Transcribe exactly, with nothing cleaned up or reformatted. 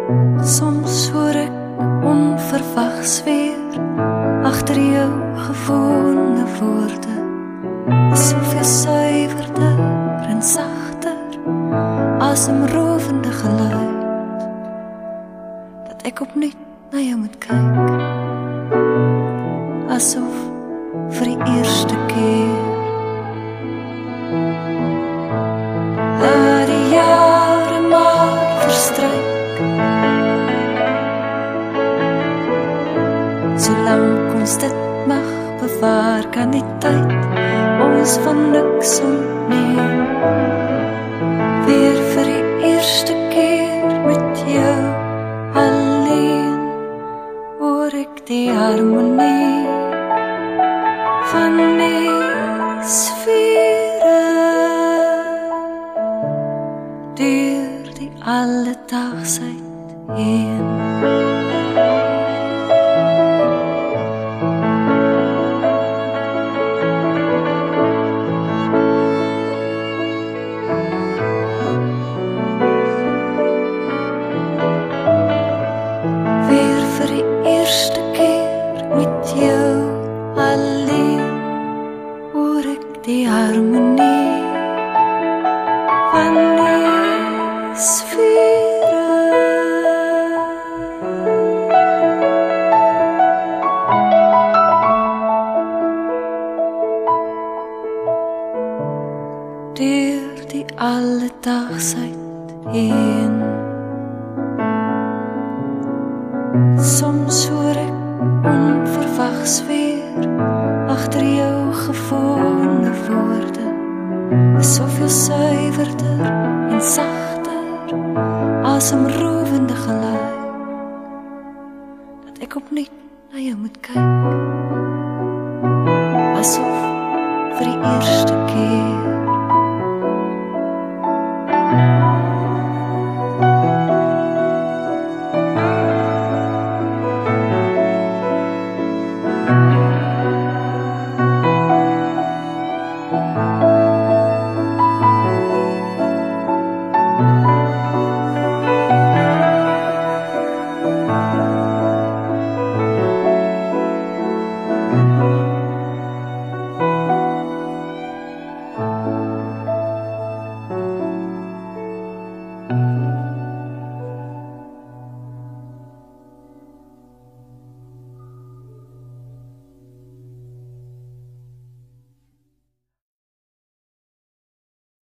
Soms hoor ek onverwags weer agter jou gewone woorde, is soveel suiwerder en sagter, asemrovende geluid, dat ek opnuut na jou moet kyk, asof vir die eerste keer. Laat die jare maar verstryk, solang ons dit mag bewaar, kan die tyd ons van niks ontneem. Weer vir die eerste keer met jou alleen, hoor ek die harmonie van die sfere deur die alledaagsheid heen. Die harmonie van die sfere deur die alledaagsheid heen. Soms hoor ek onverwags weer agter jou gewone woorde, is soveel suiwerder en sagter, asemrovende geluid, dat ek opnuut na jou moet kyk, asof vir die eerste